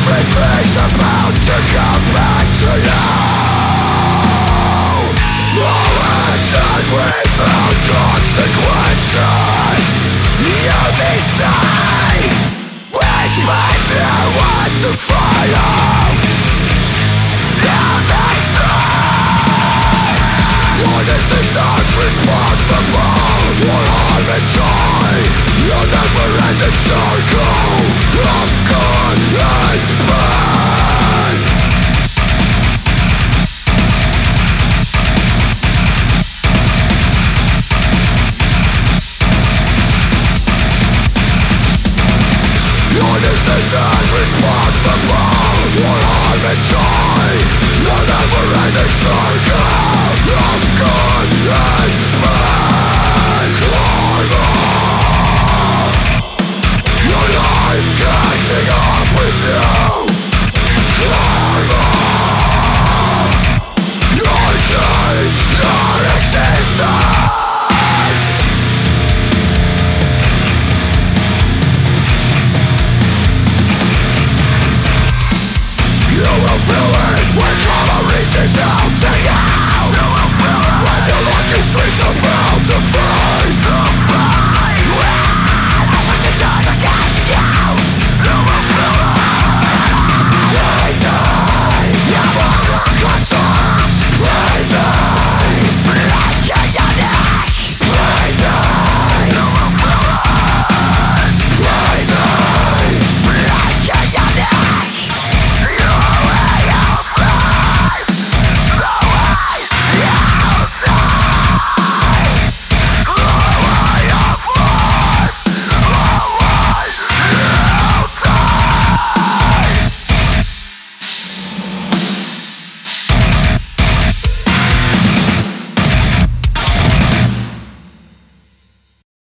Everything's about to come back to you. No action without consequences. You decide which path you want to follow. Your decisions responsible for harm and joy. Your never-ending circle of good and bad. Your decisions responsible for harm and joy. Your never-ending circle of good and bad. Karma. Your life catching up with you. Karma. Your change, your existence. You will feel it when karma reaches out to you. You will feel it when your lucky streaks are